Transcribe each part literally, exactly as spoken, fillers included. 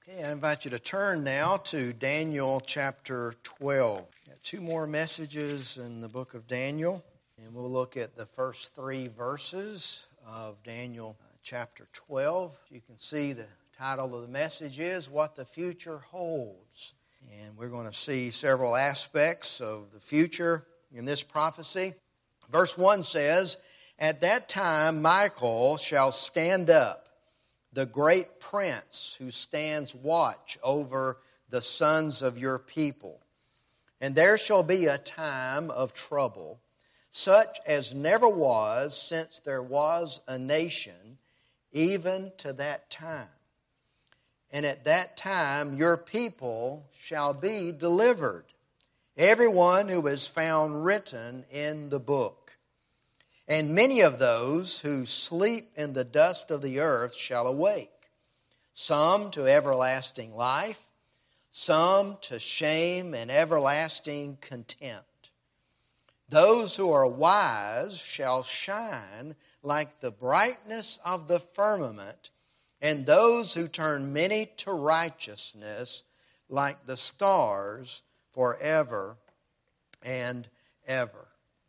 Okay, I invite you to turn now to Daniel chapter twelve. Got two more messages in the book of Daniel, and we'll look at the first three verses of Daniel chapter twelve. You can see the title of the message is What the Future Holds. And we're going to see several aspects of the future in this prophecy. Verse one says, "At that time Michael shall stand up, the great prince who stands watch over the sons of your people. And there shall be a time of trouble, such as never was since there was a nation, even to that time. And at that time your people shall be delivered, everyone who is found written in the book. And many of those who sleep in the dust of the earth shall awake, some to everlasting life, some to shame and everlasting contempt. Those who are wise shall shine like the brightness of the firmament, and those who turn many to righteousness like the stars forever and ever."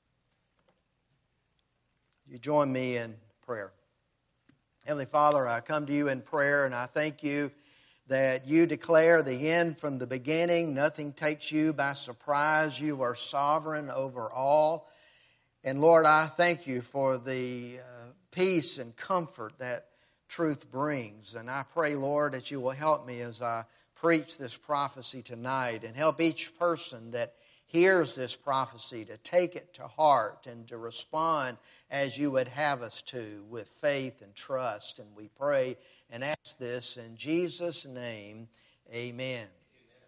You join me in prayer. Heavenly Father, I come to you in prayer, and I thank you that you declare the end from the beginning. Nothing takes you by surprise. You are sovereign over all. And Lord, I thank you for the uh, peace and comfort that truth brings. And I pray, Lord, that you will help me as I preach this prophecy tonight, and help each person that hears this prophecy to take it to heart and to respond as you would have us to, with faith and trust. And we pray and ask this in Jesus' name, amen. Amen.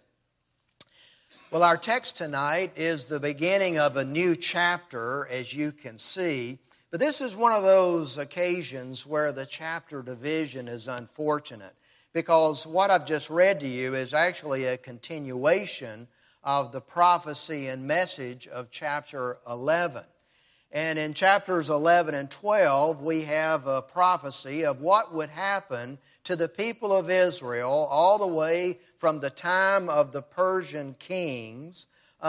Well, our text tonight is the beginning of a new chapter, as you can see. But this is one of those occasions where the chapter division is unfortunate, because what I've just read to you is actually a continuation of the prophecy and message of chapter eleven. And in chapters eleven and twelve, we have a prophecy of what would happen to the people of Israel all the way from the time of the Persian kings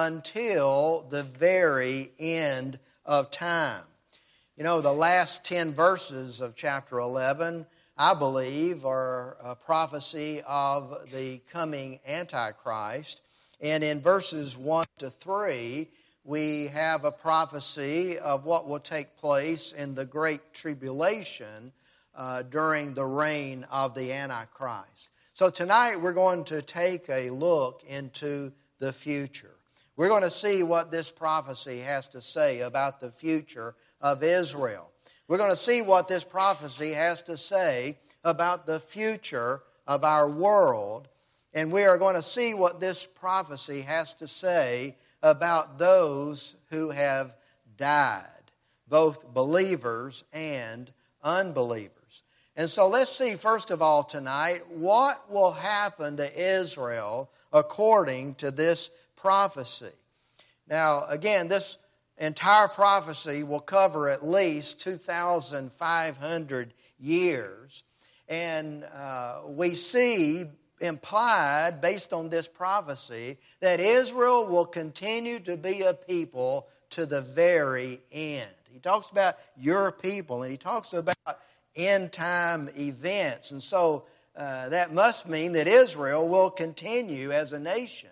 until the very end of time. You know, the last ten verses of chapter eleven, I believe, are a prophecy of the coming Antichrist. And in verses one to three, we have a prophecy of what will take place in the Great Tribulation uh, during the reign of the Antichrist. So tonight we're going to take a look into the future. We're going to see what this prophecy has to say about the future of Israel. We're going to see what this prophecy has to say about the future of our world. And we are going to see what this prophecy has to say about those who have died, both believers and unbelievers. And so let's see, first of all tonight, what will happen to Israel according to this prophecy. Now, again, this entire prophecy will cover at least two thousand five hundred years. And uh, we see implied, based on this prophecy, that Israel will continue to be a people to the very end. He talks about your people, and he talks about end-time events. And so uh, that must mean that Israel will continue as a nation.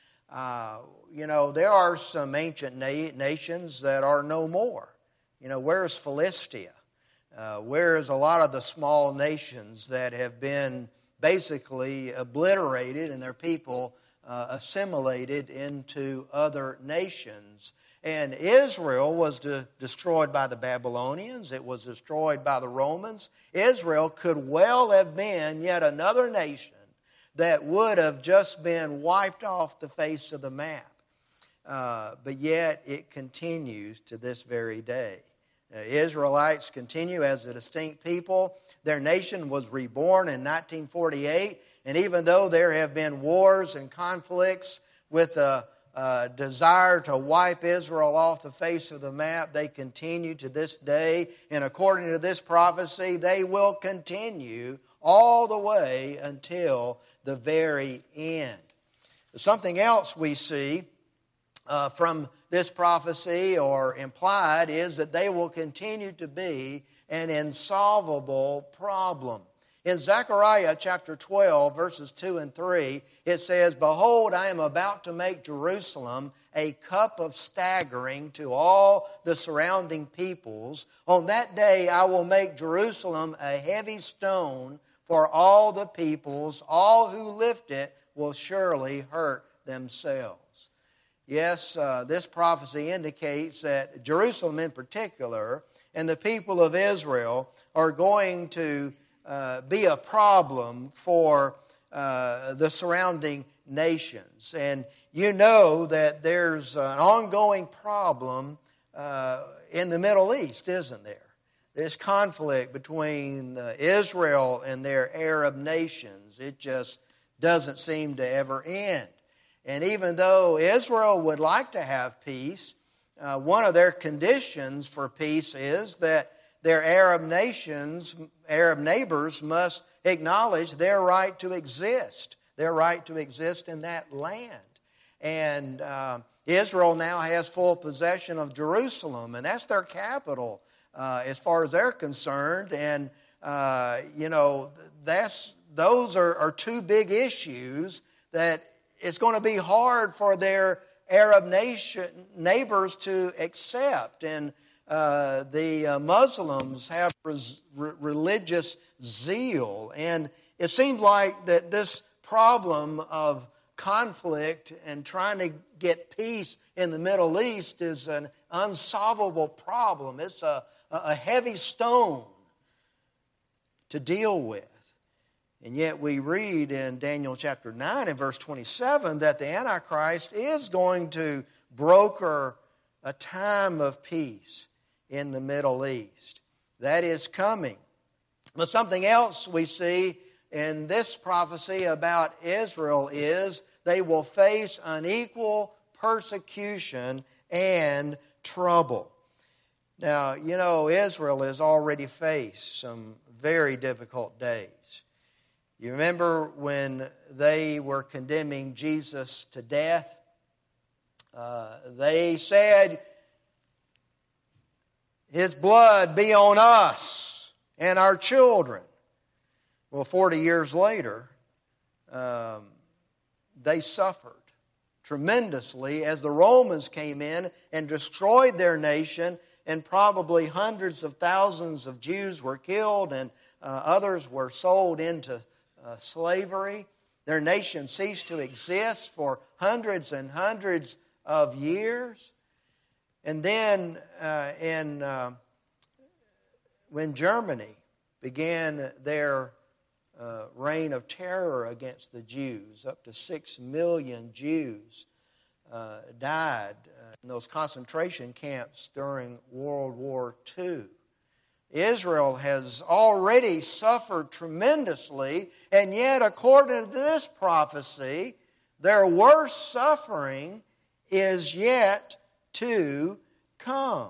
Uh, you know, there are some ancient na- nations that are no more. You know, where's Philistia? Uh, where's a lot of the small nations that have been basically obliterated and their people uh, assimilated into other nations? And Israel was de- destroyed by the Babylonians. It was destroyed by the Romans. Israel could well have been yet another nation that would have just been wiped off the face of the map. Uh, but yet it continues to this very day. The Israelites continue as a distinct people. Their nation was reborn in nineteen forty-eight, and even though there have been wars and conflicts with a, a desire to wipe Israel off the face of the map, they continue to this day. And according to this prophecy, they will continue all the way until the very end. Something else we see uh, from this prophecy or implied is that they will continue to be an insolvable problem. In Zechariah chapter twelve, verses two and three, it says, "Behold, I am about to make Jerusalem a cup of staggering to all the surrounding peoples. On that day I will make Jerusalem a heavy stone for all the peoples. All who lift it will surely hurt themselves." Yes, uh, this prophecy indicates that Jerusalem in particular and the people of Israel are going to uh, be a problem for uh, the surrounding nations. And you know that there's an ongoing problem uh, in the Middle East, isn't there? This conflict between uh, Israel and their Arab nations, it just doesn't seem to ever end. And even though Israel would like to have peace, uh, one of their conditions for peace is that their Arab nations, Arab neighbors must acknowledge their right to exist, their right to exist in that land. And uh, Israel now has full possession of Jerusalem, and that's their capital uh, as far as they're concerned. And, uh, you know, that's those are, are two big issues that it's going to be hard for their Arab nation neighbors to accept. And uh, the uh, Muslims have res, re, religious zeal. And it seems like that this problem of conflict and trying to get peace in the Middle East is an unsolvable problem. It's a, a heavy stone to deal with. And yet we read in Daniel chapter nine and verse twenty-seven that the Antichrist is going to broker a time of peace in the Middle East. That is coming. But something else we see in this prophecy about Israel is they will face unequal persecution and trouble. Now, you know, Israel has already faced some very difficult days. You remember when they were condemning Jesus to death? Uh, they said, "His blood be on us and our children." Well, forty years later, um, they suffered tremendously as the Romans came in and destroyed their nation, and probably hundreds of thousands of Jews were killed, and uh, others were sold into uh, slavery. Their nation ceased to exist for hundreds and hundreds of years. And then uh, in uh, when Germany began their Uh, reign of terror against the Jews. Up to six million Jews uh, died uh, in those concentration camps during World War Two. Israel has already suffered tremendously, and yet, according to this prophecy, their worst suffering is yet to come.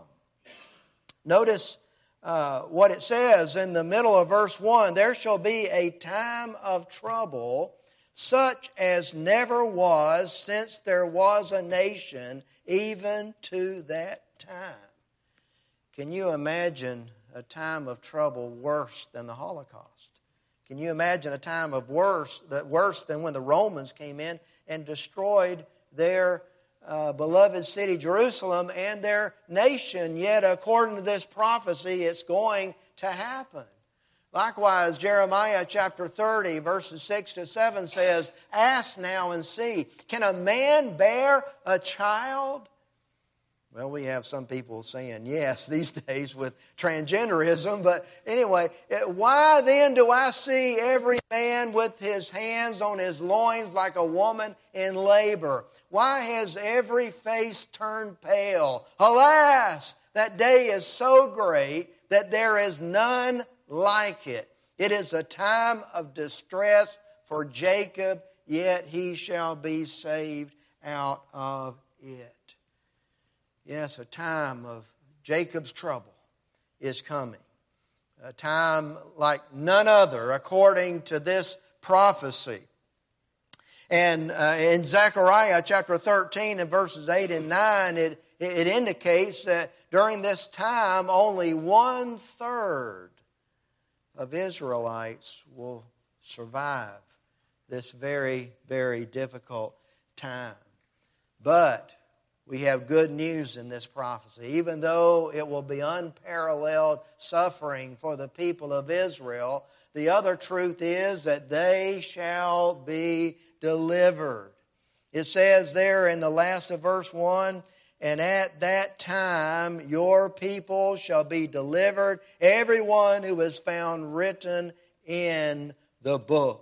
Notice Uh, what it says in the middle of verse one, "There shall be a time of trouble, such as never was since there was a nation, even to that time." Can you imagine a time of trouble worse than the Holocaust? Can you imagine a time of worse, that worse than when the Romans came in and destroyed their Uh, beloved city Jerusalem and their nation? Yet according to this prophecy, it's going to happen. Likewise, Jeremiah chapter thirty verses six to seven says, "Ask now and see, can a man bear a child?" Well, we have some people saying yes these days with transgenderism, but anyway, "Why then do I see every man with his hands on his loins like a woman in labor? Why has every face turned pale? Alas, that day is so great that there is none like it. It is a time of distress for Jacob, yet he shall be saved out of it." Yes, a time of Jacob's trouble is coming. A time like none other, according to this prophecy. And uh, in Zechariah chapter thirteen and verses eight and nine, it, it indicates that during this time only one third of Israelites will survive this very, very difficult time. But we have good news in this prophecy. Even though it will be unparalleled suffering for the people of Israel, the other truth is that they shall be delivered. It says there in the last of verse one, and at that time your people shall be delivered, everyone who is found written in the book.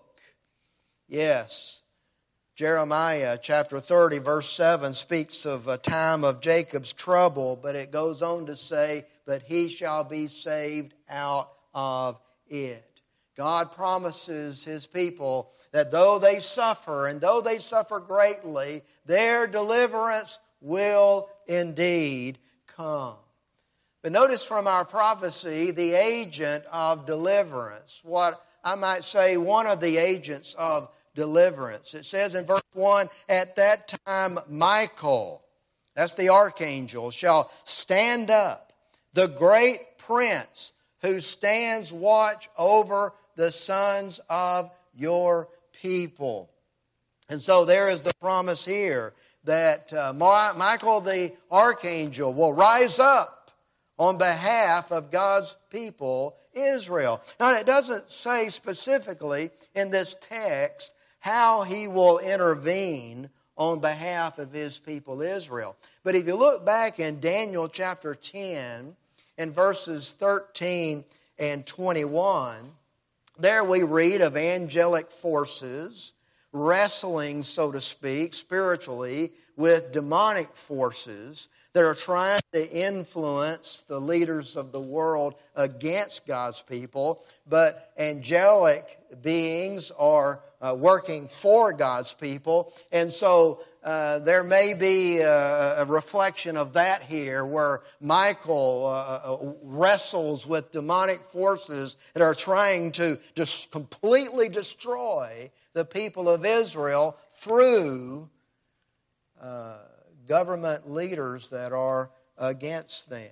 Yes, Jeremiah chapter thirty verse seven speaks of a time of Jacob's trouble, but it goes on to say, but he shall be saved out of it. God promises His people that though they suffer, and though they suffer greatly, their deliverance will indeed come. But notice from our prophecy, the agent of deliverance, what I might say one of the agents of deliverance. It says in verse one, at that time Michael, that's the archangel, shall stand up, the great prince who stands watch over the sons of your people. And so there is the promise here that uh, Michael the archangel will rise up on behalf of God's people, Israel. Now, it doesn't say specifically in this text how he will intervene on behalf of his people, Israel. But if you look back in Daniel chapter ten, in verses thirteen and twenty-one, there we read of angelic forces wrestling, so to speak, spiritually with demonic forces that are trying to influence the leaders of the world against God's people. But angelic beings are uh, working for God's people. And so uh, there may be a, a reflection of that here where Michael uh, wrestles with demonic forces that are trying to just completely destroy the people of Israel through uh, government leaders that are against them.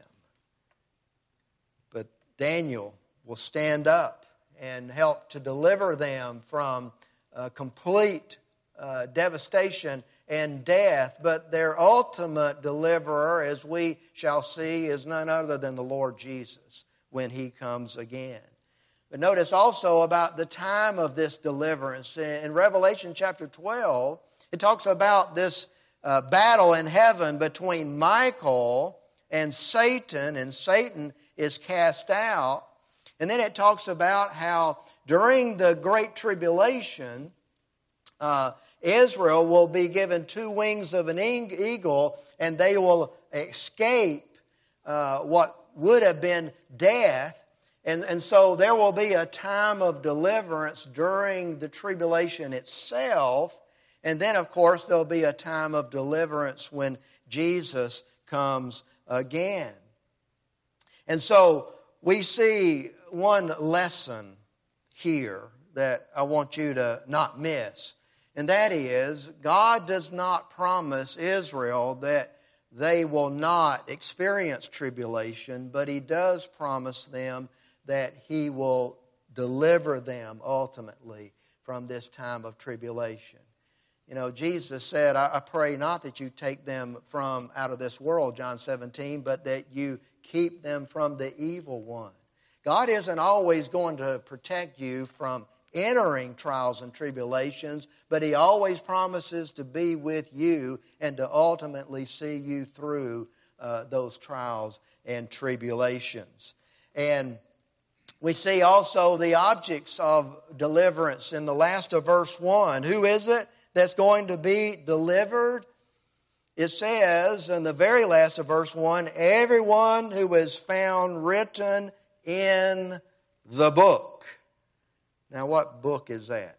But Daniel will stand up and help to deliver them from uh, complete uh, devastation and death. But their ultimate deliverer, as we shall see, is none other than the Lord Jesus when He comes again. But notice also about the time of this deliverance. In Revelation chapter twelve, it talks about this uh, battle in heaven between Michael and Satan, and Satan is cast out. And then it talks about how during the Great Tribulation, uh, Israel will be given two wings of an eagle, and they will escape uh, what would have been death. And, and so there will be a time of deliverance during the tribulation itself. And then, of course, there'll be a time of deliverance when Jesus comes again. And so we see one lesson here that I want you to not miss. And that is, God does not promise Israel that they will not experience tribulation, but He does promise them that He will deliver them ultimately from this time of tribulation. You know, Jesus said, I, I pray not that you take them from out of this world, John seventeen, but that you keep them from the evil one. God isn't always going to protect you from entering trials and tribulations, but He always promises to be with you and to ultimately see you through uh, those trials and tribulations. And we see also the objects of deliverance in the last of verse one. Who is it that's going to be delivered? It says in the very last of verse one, everyone who is found written in the book. Now, what book is that?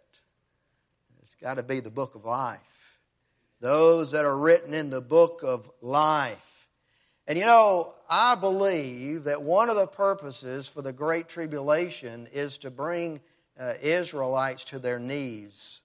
It's got to be the book of life. Those that are written in the book of life. And you know, I believe that one of the purposes for the Great Tribulation is to bring uh, Israelites to their knees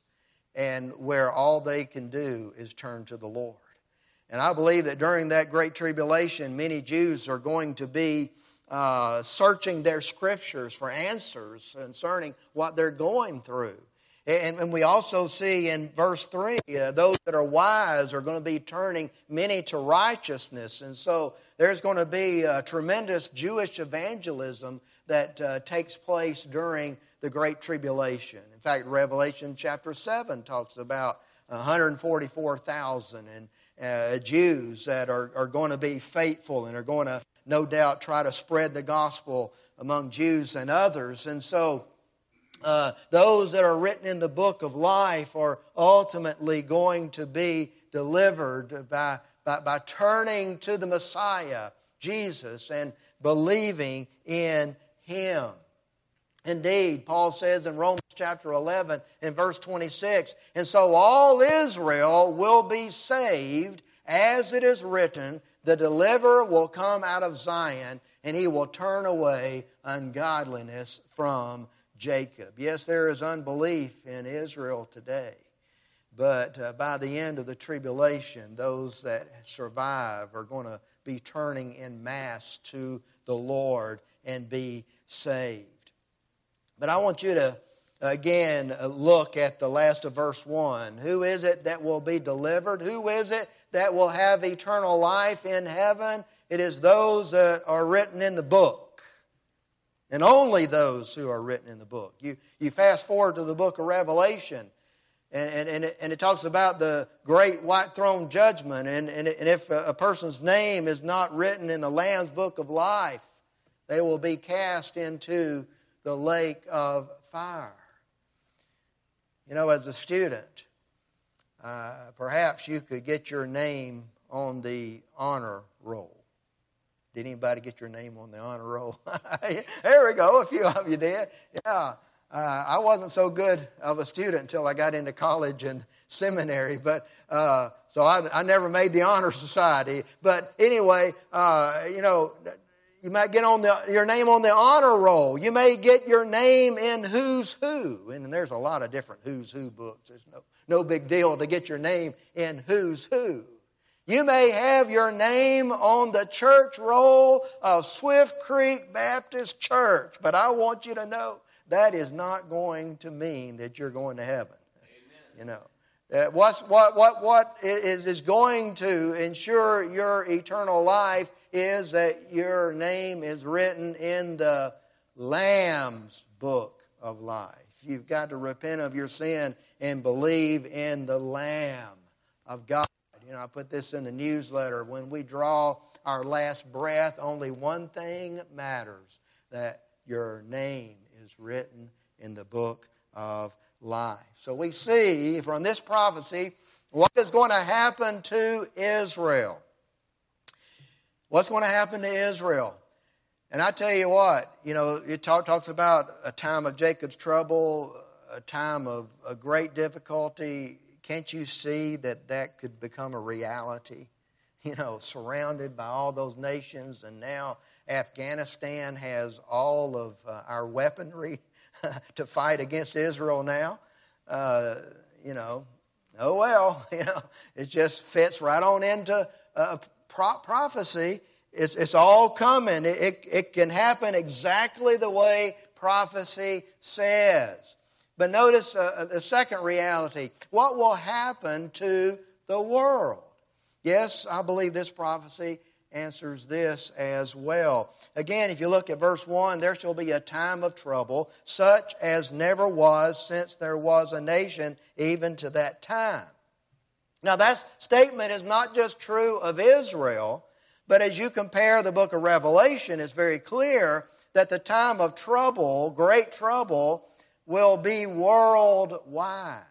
and where all they can do is turn to the Lord. And I believe that during that great tribulation, many Jews are going to be uh, searching their scriptures for answers concerning what they're going through. And, and we also see in verse three, uh, those that are wise are going to be turning many to righteousness. And so there's going to be a tremendous Jewish evangelism that uh, takes place during the Great Tribulation. In fact, Revelation chapter seven talks about one hundred forty-four thousand and uh, Jews that are, are going to be faithful and are going to, no doubt, try to spread the gospel among Jews and others. And so uh, those that are written in the book of life are ultimately going to be delivered by, by, by turning to the Messiah, Jesus, and believing in Him. Indeed, Paul says in Romans chapter eleven and verse twenty-six, and so all Israel will be saved, as it is written, the deliverer will come out of Zion, and he will turn away ungodliness from Jacob. Yes, there is unbelief in Israel today, but uh, by the end of the tribulation, those that survive are going to be turning en masse to the Lord and be saved. But I want you to, again, look at the last of verse one. Who is it that will be delivered? Who is it that will have eternal life in heaven? It is those that are written in the book. And only those who are written in the book. You, you fast forward to the book of Revelation, and, and, and, it, and it talks about the great white throne judgment. And, and, and if a, a person's name is not written in the Lamb's book of life, they will be cast into the lake of fire. You know, as a student, uh, perhaps you could get your name on the honor roll. Did anybody get your name on the honor roll? There we go, a few of you did. Yeah, uh, I wasn't so good of a student until I got into college and seminary, but uh, so I, I never made the honor society. But anyway, uh, you know, you might get on the, your name on the honor roll. You may get your name in Who's Who. And there's a lot of different Who's Who books. There's no, no big deal to get your name in Who's Who. You may have your name on the church roll of Swift Creek Baptist Church. But I want you to know that is not going to mean that you're going to heaven. Amen. You know. Uh, what's, what, what, what is, is going to ensure your eternal life is that your name is written in the Lamb's book of life. You've got to repent of your sin and believe in the Lamb of God. You know, I put this in the newsletter. When we draw our last breath, only one thing matters, that your name is written in the book of life. So we see from this prophecy what is going to happen to Israel. What's going to happen to Israel? And I tell you what, you know, it talk, talks about a time of Jacob's trouble, a time of a great difficulty. Can't you see that that could become a reality? You know, surrounded by all those nations, and now Afghanistan has all of uh, our weaponry to fight against Israel now. Uh, you know, oh well, you know, it just fits right on into uh, Pro- prophecy. It's, it's all coming. It, it, it can happen exactly the way prophecy says. But notice uh, the second reality. What will happen to the world? Yes, I believe this prophecy answers this as well. Again, if you look at verse one, there shall be a time of trouble, such as never was since there was a nation, even to that time. Now, that statement is not just true of Israel, but as you compare the book of Revelation, it's very clear that the time of trouble, great trouble, will be worldwide.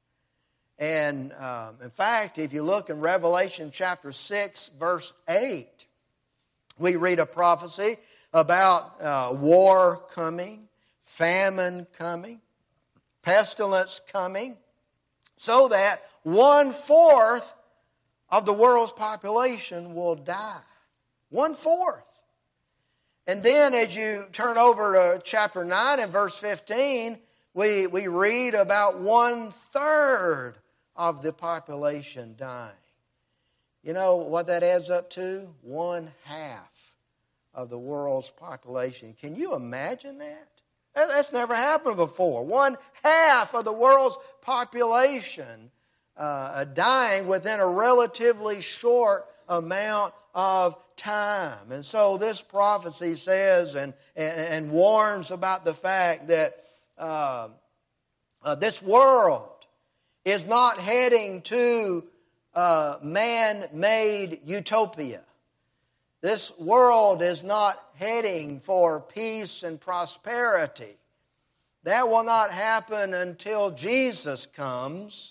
And um, in fact, if you look in Revelation chapter six, verse eight, we read a prophecy about uh, war coming, famine coming, pestilence coming, so that one-fourth of the world's population will die. One-fourth. And then as you turn over to chapter nine and verse fifteen, we, we read about one-third of the population dying. You know what that adds up to? One half of the world's population. Can you imagine that? That's never happened before. One half of the world's population uh, dying within a relatively short amount of time. And so this prophecy says and, and, and warns about the fact that uh, uh, this world is not heading to uh, man-made utopia. This world is not heading for peace and prosperity. That will not happen until Jesus comes.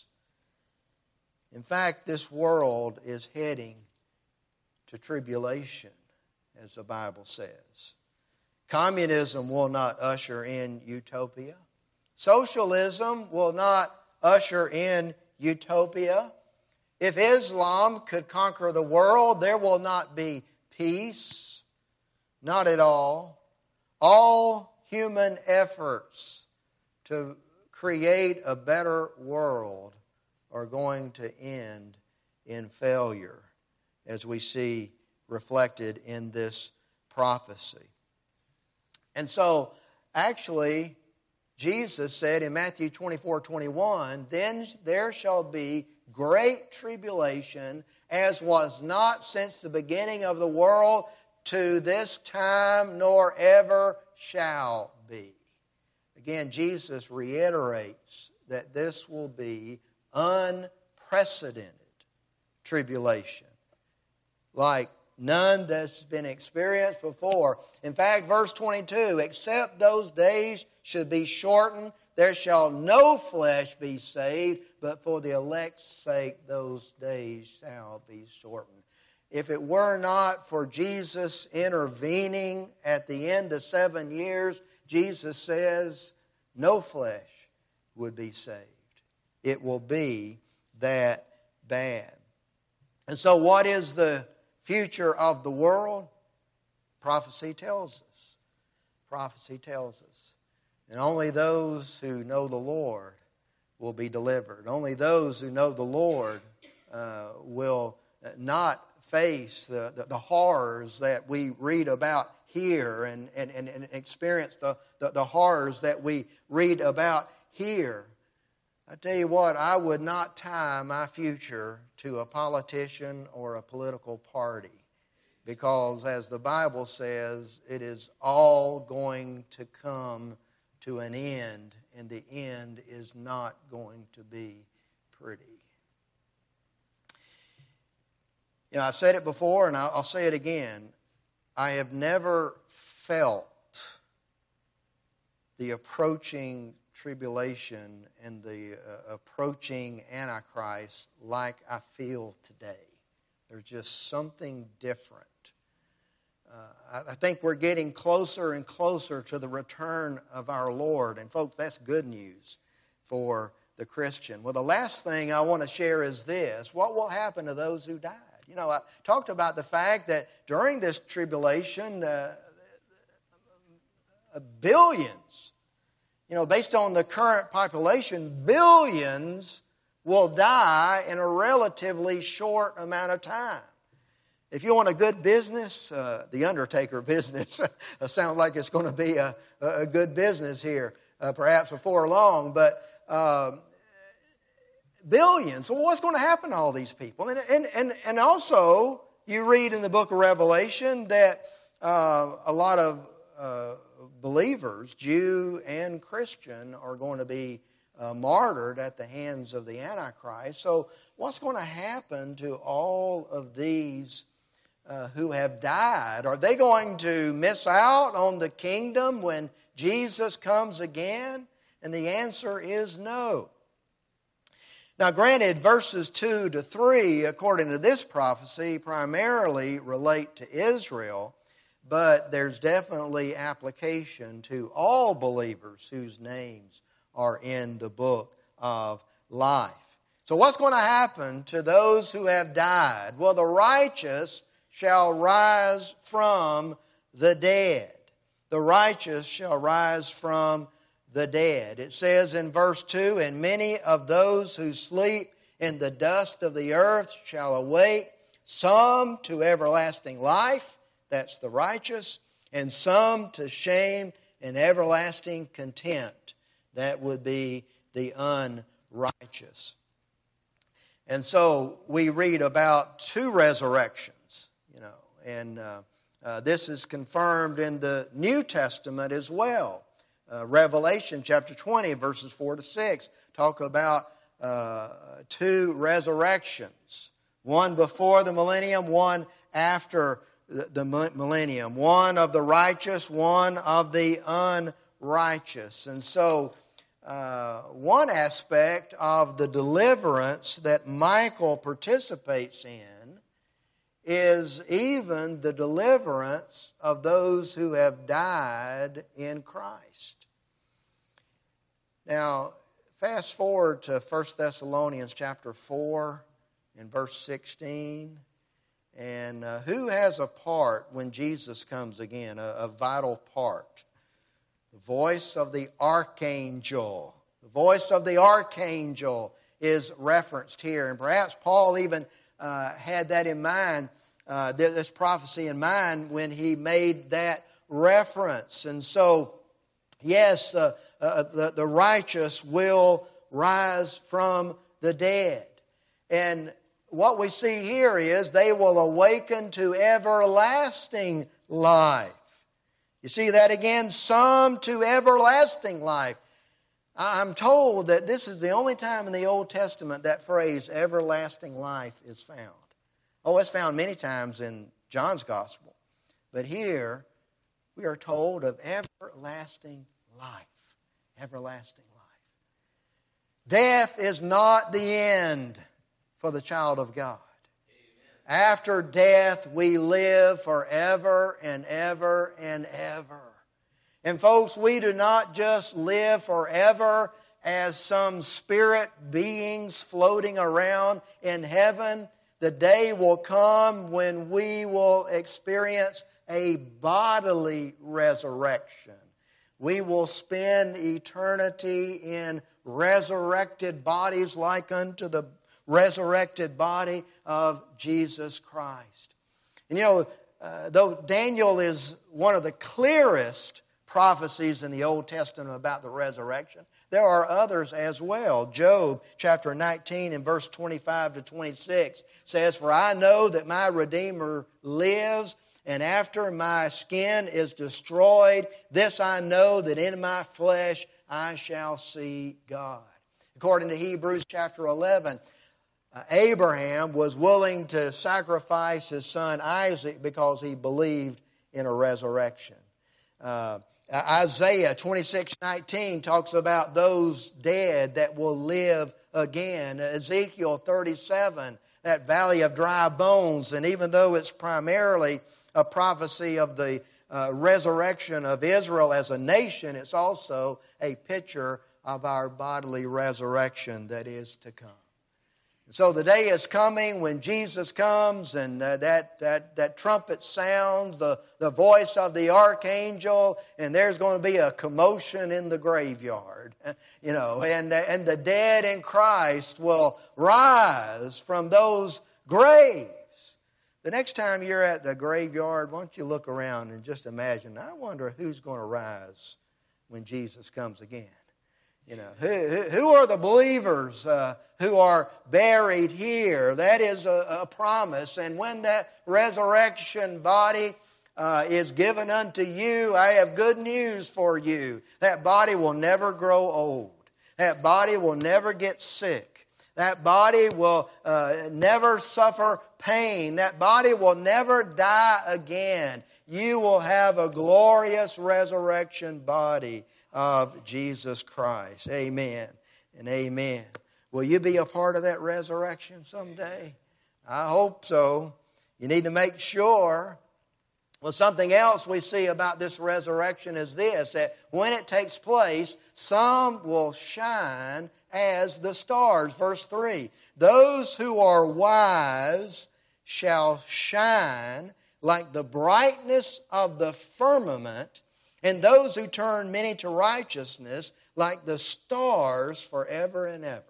In fact, this world is heading to tribulation, as the Bible says. Communism will not usher in utopia. Socialism will not usher in utopia. If Islam could conquer the world, there will not be peace. Not at all. All human efforts to create a better world are going to end in failure, as we see reflected in this prophecy. And so, actually, Jesus said in Matthew twenty-four twenty-one, "Then there shall be great tribulation, as was not since the beginning of the world to this time, nor ever shall be." Again, Jesus reiterates that this will be unprecedented tribulation, like none that's been experienced before. In fact, verse twenty-two, "Except those days should be shortened, there shall no flesh be saved, but for the elect's sake those days shall be shortened." If it were not for Jesus intervening at the end of seven years, Jesus says no flesh would be saved. It will be that bad. And so what is the future of the world? Prophecy tells us. Prophecy tells us. And only those who know the Lord will be delivered. Only those who know the Lord uh, will not face the, the, the horrors that we read about here and, and, and, and experience the, the, the horrors that we read about here. I tell you what, I would not tie my future to a politician or a political party, because as the Bible says, it is all going to come to an end, and the end is not going to be pretty. You know, I've said it before, and I'll say it again. I have never felt the approaching tribulation and the uh, approaching Antichrist like I feel today. There's just something different. Uh, I think we're getting closer and closer to the return of our Lord. And folks, that's good news for the Christian. Well, the last thing I want to share is this. What will happen to those who died? You know, I talked about the fact that during this tribulation, uh, billions, you know, based on the current population, billions will die in a relatively short amount of time. If you want a good business, uh, the Undertaker business sounds like it's going to be a, a good business here, uh, perhaps before long. But uh, billions. So what's going to happen to all these people? And, and, and, and also, you read in the book of Revelation that uh, a lot of uh, believers, Jew and Christian, are going to be uh, martyred at the hands of the Antichrist. So what's going to happen to all of these Uh, who have died? Are they going to miss out on the kingdom when Jesus comes again? And the answer is no. Now, granted, verses two to three, according to this prophecy, primarily relate to Israel, but there's definitely application to all believers whose names are in the book of life. So what's going to happen to those who have died? Well, the righteous shall rise from the dead. The righteous shall rise from the dead. It says in verse two, and many of those who sleep in the dust of the earth shall awake, some to everlasting life, that's the righteous, and some to shame and everlasting contempt, that would be the unrighteous. And so we read about two resurrections, you know, and uh, uh, this is confirmed in the New Testament as well. Uh, Revelation chapter twenty, verses four to six, talk about uh, two resurrections. One before the millennium, one after the, the millennium. One of the righteous, one of the unrighteous. And so uh, one aspect of the deliverance that Michael participates in is even the deliverance of those who have died in Christ. Now, fast forward to First Thessalonians chapter four and verse sixteen. And uh, who has a part when Jesus comes again, a, a vital part? The voice of the archangel. The voice of the archangel is referenced here. And perhaps Paul even uh, had that in mind, uh, this prophecy in mind when he made that reference. And so, yes, uh, uh, the, the righteous will rise from the dead. And what we see here is they will awaken to everlasting life. You see that again? Some to everlasting life. I'm told that this is the only time in the Old Testament that phrase, everlasting life, is found. Oh, it's found many times in John's Gospel. But here, we are told of everlasting life. Everlasting life. Death is not the end for the child of God. Amen. After death, we live forever and ever and ever. And folks, we do not just live forever as some spirit beings floating around in heaven. The day will come when we will experience a bodily resurrection. We will spend eternity in resurrected bodies like unto the resurrected body of Jesus Christ. And you know, uh, though Daniel is one of the clearest prophecies in the Old Testament about the resurrection, there are others as well. Job chapter nineteen and verse twenty-five to twenty-six says, for I know that my Redeemer lives, and after my skin is destroyed, this I know, that in my flesh I shall see God. According to Hebrews chapter eleven, Uh, Abraham was willing to sacrifice his son Isaac because he believed in a resurrection. Uh, Isaiah twenty-six nineteen talks about those dead that will live again. Ezekiel thirty-seven, that valley of dry bones, and even though it's primarily a prophecy of the uh, resurrection of Israel as a nation, it's also a picture of our bodily resurrection that is to come. So the day is coming when Jesus comes and uh, that, that, that trumpet sounds, the, the voice of the archangel, and there's going to be a commotion in the graveyard, you know, and, and the dead in Christ will rise from those graves. The next time you're at the graveyard, why don't you look around and just imagine, I wonder who's going to rise when Jesus comes again. You know, who, who are the believers uh, who are buried here? That is a, a promise. And when that resurrection body uh, is given unto you, I have good news for you. That body will never grow old. That body will never get sick. That body will uh, never suffer pain. That body will never die again. You will have a glorious resurrection body of Jesus Christ. Amen and amen. Will you be a part of that resurrection someday? I hope so. You need to make sure. Well, something else we see about this resurrection is this, that when it takes place, some will shine as the stars. Verse three, those who are wise shall shine like the brightness of the firmament, and those who turn many to righteousness like the stars forever and ever.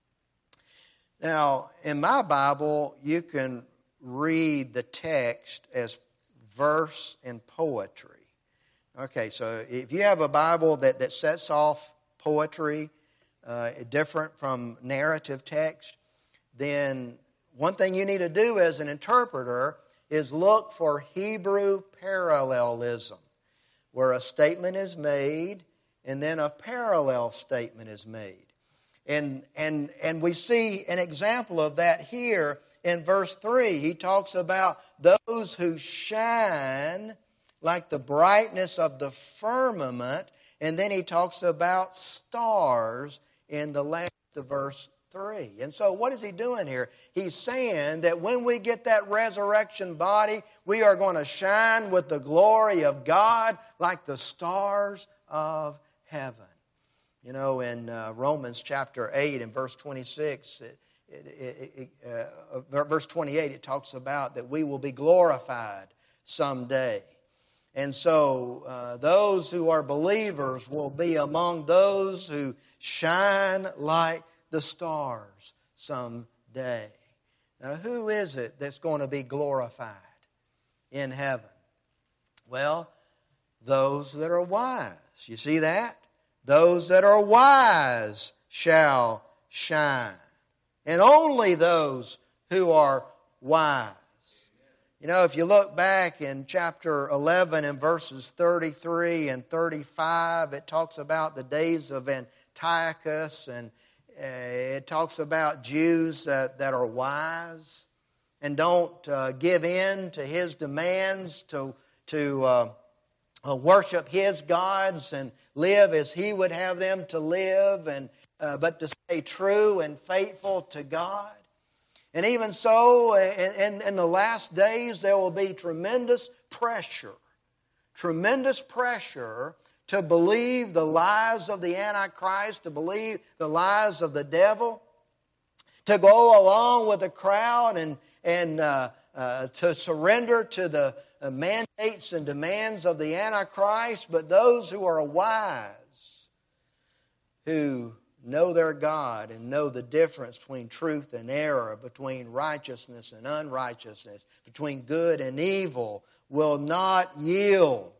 Now, in my Bible, you can read the text as verse and poetry. Okay, so if you have a Bible that, that sets off poetry, uh, different from narrative text, then one thing you need to do as an interpreter is look for Hebrew parallelism, where a statement is made and then a parallel statement is made. And, and, and we see an example of that here in verse three. He talks about those who shine like the brightness of the firmament. And then he talks about stars in the last of verse three. And so what is he doing here? He's saying that when we get that resurrection body, we are going to shine with the glory of God like the stars of heaven. You know, in uh, Romans chapter eight and verse twenty-six, it, it, it, it, uh, verse twenty-eight, it talks about that we will be glorified someday. And so uh, those who are believers will be among those who shine like the stars someday. Now, who is it that's going to be glorified in heaven? Well, those that are wise. You see that? Those that are wise shall shine. And only those who are wise. You know, if you look back in chapter eleven and verses thirty-three and thirty-five, it talks about the days of Antiochus, and uh, it talks about Jews that, that are wise and don't uh, give in to his demands to, to uh, uh, worship his gods and live as he would have them to live, and uh, but to stay true and faithful to God. And even so, in, in, in the last days, there will be tremendous pressure, tremendous pressure to believe the lies of the Antichrist, to believe the lies of the devil, to go along with the crowd and, and uh, uh, to surrender to the uh, mandates and demands of the Antichrist. But those who are wise, who know their God and know the difference between truth and error, between righteousness and unrighteousness, between good and evil, will not yield.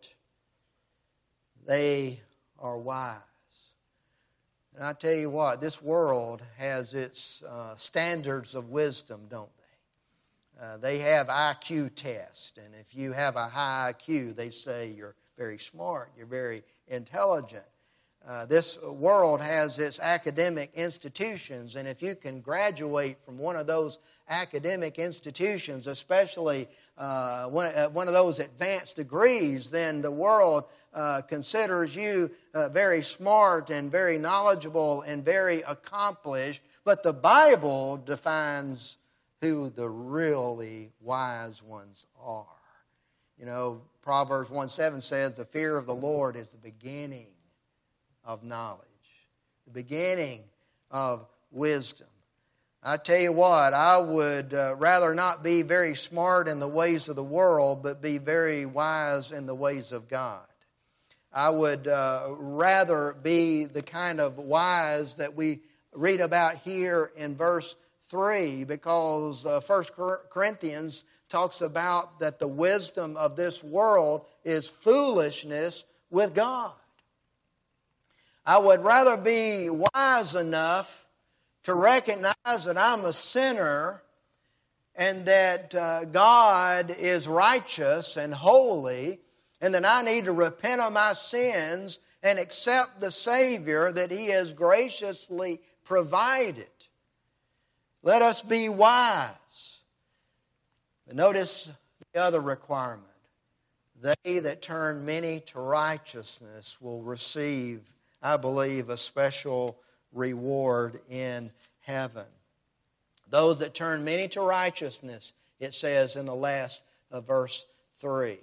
They are wise. And I tell you what, this world has its uh, standards of wisdom, don't they? Uh, they have I Q tests, and if you have a high I Q, they say you're very smart, you're very intelligent. Uh, this world has its academic institutions, and if you can graduate from one of those academic institutions, especially uh, one, uh, one of those advanced degrees, then the world uh, considers you uh, very smart and very knowledgeable and very accomplished. But the Bible defines who the really wise ones are. You know, Proverbs one seven says, the fear of the Lord is the beginning of knowledge, the beginning of wisdom. I tell you what, I would uh, rather not be very smart in the ways of the world, but be very wise in the ways of God. I would uh, rather be the kind of wise that we read about here in verse three, because uh, First Corinthians talks about that the wisdom of this world is foolishness with God. I would rather be wise enough to recognize that I'm a sinner and that uh, God is righteous and holy, and that I need to repent of my sins and accept the Savior that He has graciously provided. Let us be wise. But notice the other requirement. They that turn many to righteousness will receive, I believe, a special reward in heaven. Those that turn many to righteousness, it says in the last of verse three.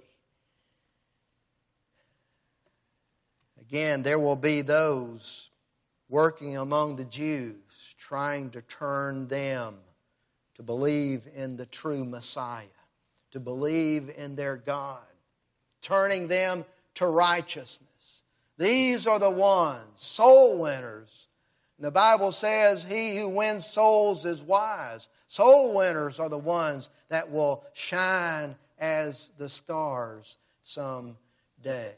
Again, there will be those working among the Jews, trying to turn them to believe in the true Messiah, to believe in their God, turning them to righteousness. These are the ones, soul winners. And the Bible says, he who wins souls is wise. Soul winners are the ones that will shine as the stars someday.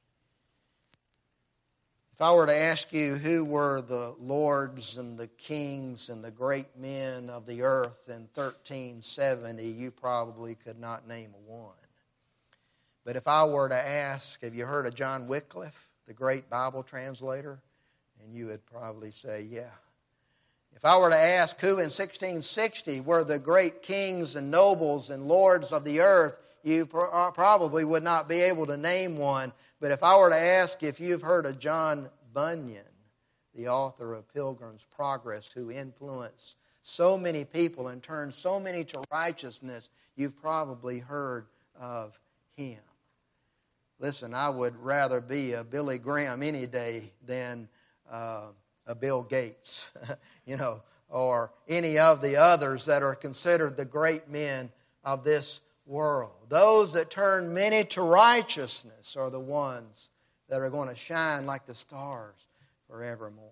If I were to ask you who were the lords and the kings and the great men of the earth in thirteen seventy, you probably could not name one. But if I were to ask, have you heard of John Wycliffe, the great Bible translator? And you would probably say, yeah. If I were to ask who in sixteen sixty were the great kings and nobles and lords of the earth, you probably would not be able to name one. But if I were to ask if you've heard of John Bunyan, the author of Pilgrim's Progress, who influenced so many people and turned so many to righteousness, you've probably heard of him. Listen, I would rather be a Billy Graham any day than uh, a Bill Gates, you know, or any of the others that are considered the great men of this world. Those that turn many to righteousness are the ones that are going to shine like the stars forevermore.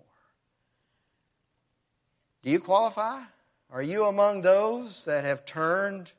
Do you qualify? Are you among those that have turned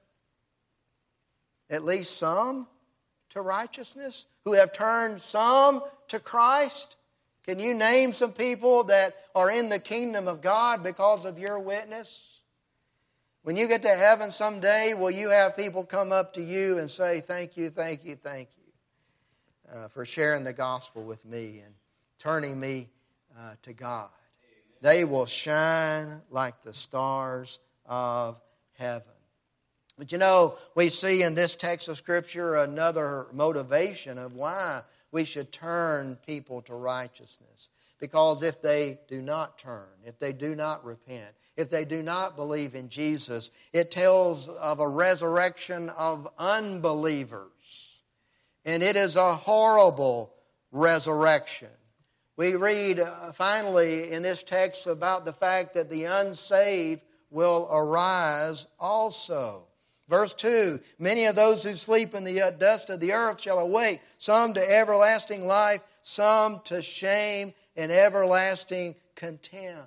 at least some to righteousness? Who have turned some to Christ? Can you name some people that are in the kingdom of God because of your witness? When you get to heaven someday, will you have people come up to you and say, thank you, thank you, thank you uh, for sharing the gospel with me and turning me uh, to God? Amen. They will shine like the stars of heaven. But you know, we see in this text of Scripture another motivation of why we should turn people to righteousness. Because if they do not turn, if they do not repent, if they do not believe in Jesus, it tells of a resurrection of unbelievers. And it is a horrible resurrection. We read uh, finally in this text about the fact that the unsaved will arise also. Verse two, many of those who sleep in the dust of the earth shall awake, some to everlasting life, some to shame and everlasting contempt.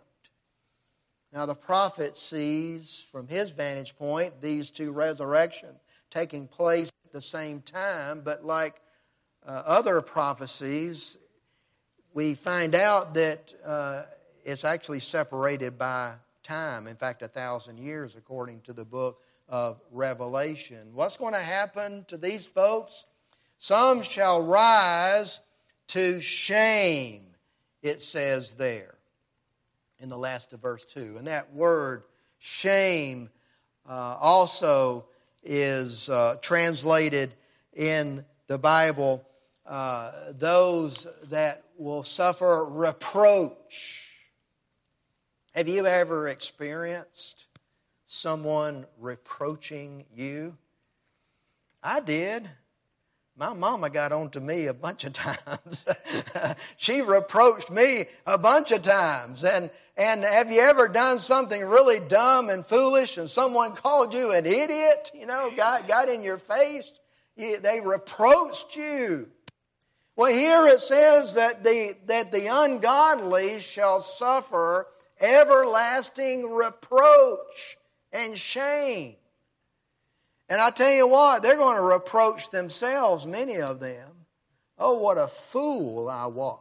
Now the prophet sees from his vantage point these two resurrections taking place at the same time, but like uh, other prophecies, we find out that uh, it's actually separated by time. In fact, a thousand years according to the book of Revelation. What's going to happen to these folks? Some shall rise to shame, it says there in the last of verse two. And that word shame uh, also is uh, translated in the Bible, uh, those that will suffer reproach. Have you ever experienced someone reproaching you? I did. My mama got on to me a bunch of times. She reproached me a bunch of times. And, and have you ever done something really dumb and foolish and someone called you an idiot, you know, got, got in your face? You, they reproached you. Well, here it says that the, that the ungodly shall suffer everlasting reproach and shame. And I tell you what, they're going to reproach themselves, many of them. Oh, what a fool I was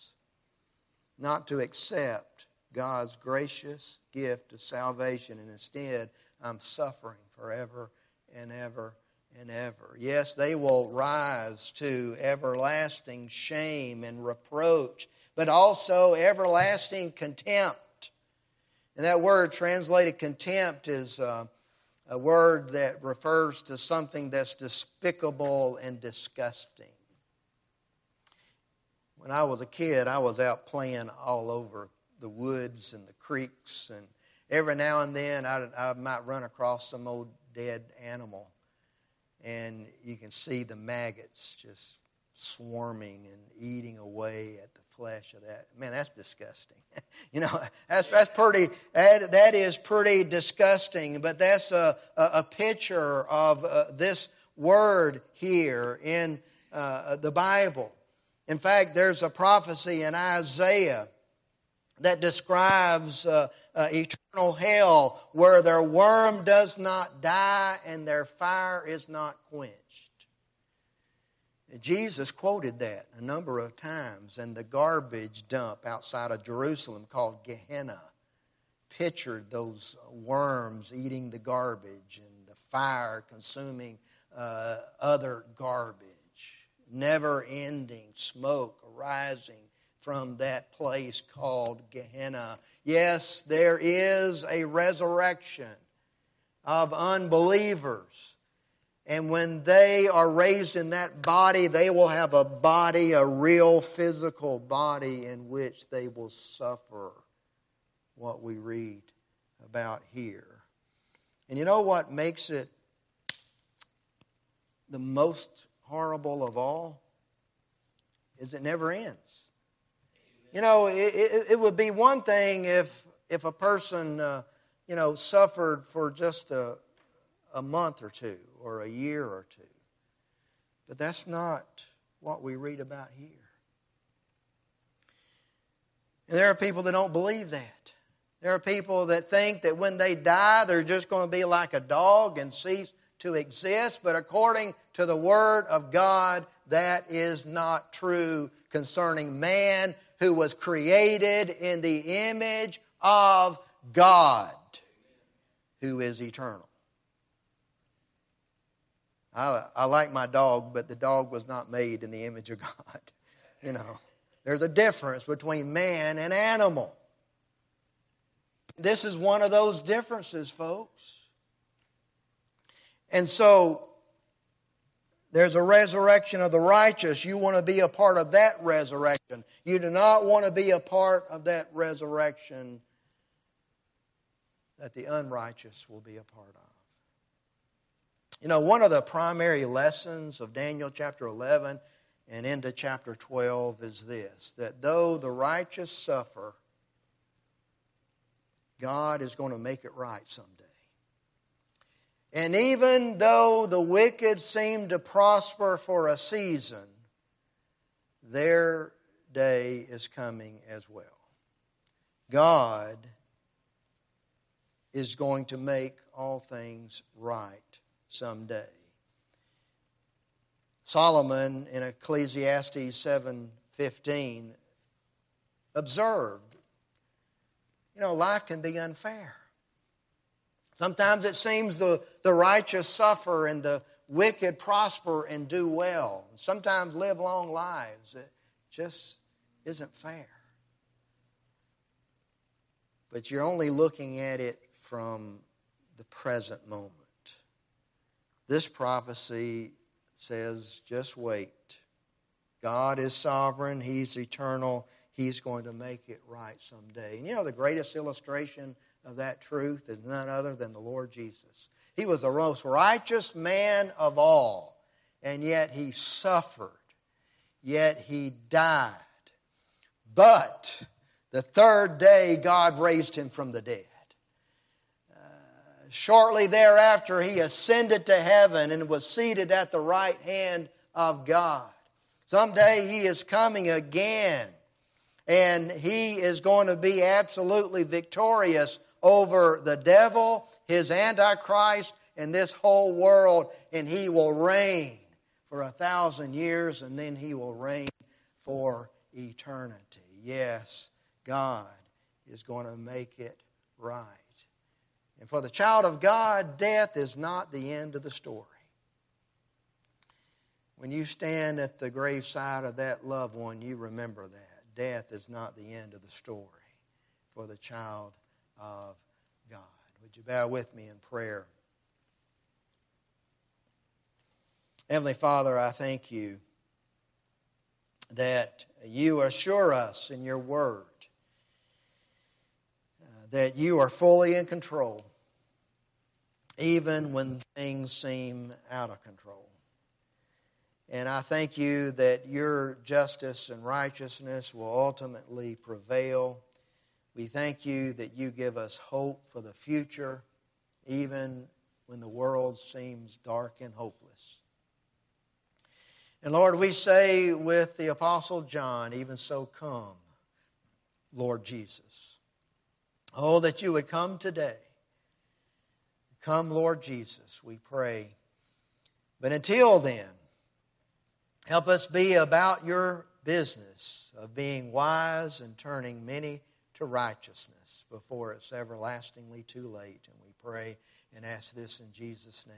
not to accept God's gracious gift of salvation, and instead I'm suffering forever and ever and ever. Yes, they will rise to everlasting shame and reproach, but also everlasting contempt. And that word translated contempt is uh, a word that refers to something that's despicable and disgusting. When I was a kid, I was out playing all over the woods and the creeks, and every now and then I, I might run across some old dead animal, and you can see the maggots just swarming and eating away at the flesh of that. Man, that's disgusting. You know, that's that's pretty. That, that is pretty disgusting. But that's a a, a picture of uh, this word here in uh, the Bible. In fact, there's a prophecy in Isaiah that describes uh, uh, eternal hell where their worm does not die and their fire is not quenched. Jesus quoted that a number of times, and the garbage dump outside of Jerusalem called Gehenna pictured those worms eating the garbage and the fire consuming uh, other garbage. Never-ending smoke arising from that place called Gehenna. Yes, there is a resurrection of unbelievers. And when they are raised in that body, they will have a body, a real physical body in which they will suffer what we read about here. And you know what makes it the most horrible of all? Is it never ends. You know, it, it, it would be one thing if if a person, uh, you know, suffered for just a, a month or two or a year or two. But that's not what we read about here. And there are people that don't believe that. There are people that think that when they die, they're just going to be like a dog and cease to exist. But according to the Word of God, that is not true concerning man who was created in the image of God, who is eternal. I, I like my dog, but the dog was not made in the image of God. You know, there's a difference between man and animal. This is one of those differences, folks. And so, there's a resurrection of the righteous. You want to be a part of that resurrection. You do not want to be a part of that resurrection that the unrighteous will be a part of. You know, one of the primary lessons of Daniel chapter eleven and into chapter twelve is this, that though the righteous suffer, God is going to make it right someday. And even though the wicked seem to prosper for a season, their day is coming as well. God is going to make all things right someday. Solomon in Ecclesiastes seven fifteen observed, you know, life can be unfair. Sometimes it seems the, the righteous suffer and the wicked prosper and do well. Sometimes live long lives. It just isn't fair. But you're only looking at it from the present moment. This prophecy says, just wait. God is sovereign. He's eternal. He's going to make it right someday. And you know, the greatest illustration of that truth is none other than the Lord Jesus. He was the most righteous man of all, and yet he suffered, yet he died. But the third day, God raised him from the dead. Uh, shortly thereafter, he ascended to heaven and was seated at the right hand of God. Someday he is coming again, and he is going to be absolutely victorious over the devil, his antichrist, and this whole world, and he will reign for a thousand years, and then he will reign for eternity. Yes, God is going to make it right. And for the child of God, death is not the end of the story. When you stand at the graveside of that loved one, you remember that. Death is not the end of the story for the child of God. Would you bow with me in prayer? Heavenly Father, I thank you that you assure us in your word uh, that you are fully in control, even when things seem out of control. And I thank you that your justice and righteousness will ultimately prevail. We thank you that you give us hope for the future, even when the world seems dark and hopeless. And Lord, we say with the Apostle John, even so come, Lord Jesus. Oh, that you would come today. Come, Lord Jesus, we pray. But until then, help us be about your business of being wise and turning many to righteousness before it's everlastingly too late. And we pray and ask this in Jesus' name.